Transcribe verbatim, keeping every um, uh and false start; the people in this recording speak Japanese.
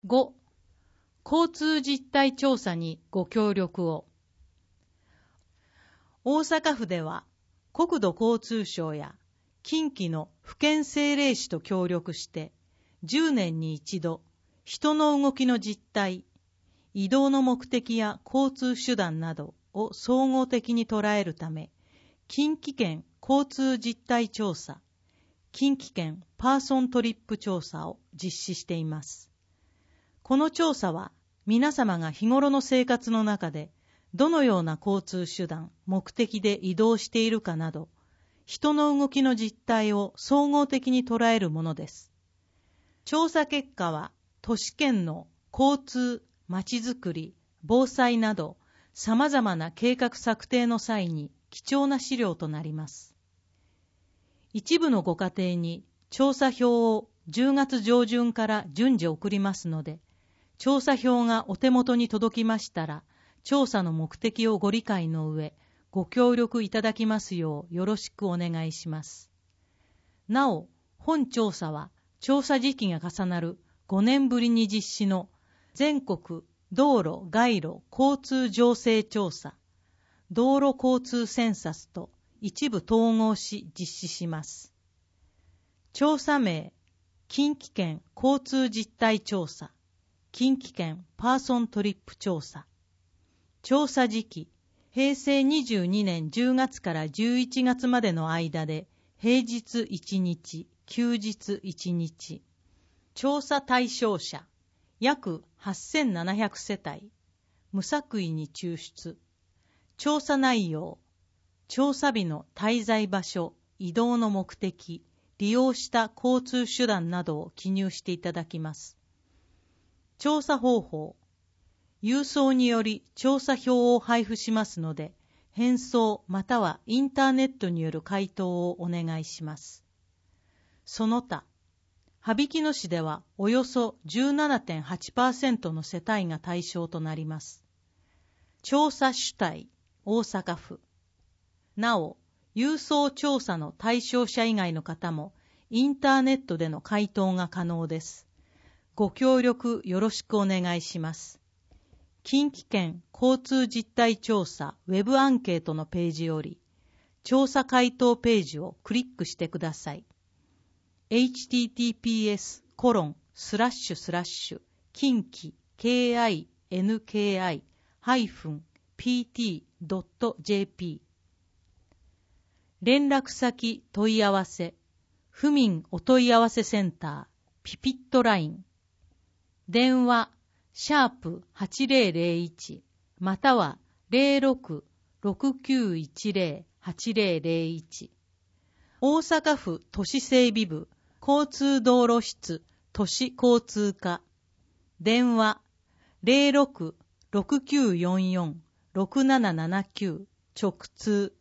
ご、交通実態調査にご協力を。大阪府では国土交通省や近畿の府県政令市と協力してじゅうねんに一度人の動きの実態、移動の目的や交通手段などを総合的に捉えるため、近畿圏交通実態調査、近畿圏パーソントリップ調査を実施しています。この調査は皆様が日頃の生活の中でどのような交通手段、目的で移動しているかなど、人の動きの実態を総合的に捉えるものです。調査結果は都市圏の交通、まちづくり、防災など様々な計画策定の際に貴重な資料となります。一部のご家庭に調査票をじゅうがつ上旬から順次送りますので、調査票がお手元に届きましたら、調査の目的をご理解の上、ご協力いただきますようよろしくお願いします。なお、本調査は調査時期が重なるごねんぶりに実施の全国道路街路交通情勢調査、道路交通センサスと一部統合し実施します。調査名、近畿圏交通実態調査、近畿圏パーソントリップ調査。調査時期、へいせいにじゅうにねんじゅうがつからじゅういちがつまでの間で、平日いちにち、休日いちにち。調査対象者、約はっせんななひゃくせたい。無作為に抽出。調査内容、調査日の滞在場所、移動の目的、利用した交通手段などを記入していただきます。調査方法、郵送により調査票を配布しますので、返送またはインターネットによる回答をお願いします。その他、羽曳野市ではおよそ じゅうななてんはちパーセント の世帯が対象となります。調査主体、大阪府。なお、郵送調査の対象者以外の方もインターネットでの回答が可能です。ご協力よろしくお願いします。近畿圏交通実態調査ウェブアンケートのページより、調査回答ページをクリックしてください。エイチティーティーピーエスコロンスラッシュスラッシュ近畿 ケーアイエヌケーアイ ハイフン ピーティー ドット ジェーピー 連絡先問い合わせ府民お問い合わせセンターピピットライン電話シャープはちぜろぜろいちまたは ゼロろく ろくきゅういちゼロ はちぜろぜろいち大阪府都市整備部交通道路室都市交通課電話 ゼロろく ろくきゅうよんよん ろくななななきゅう直通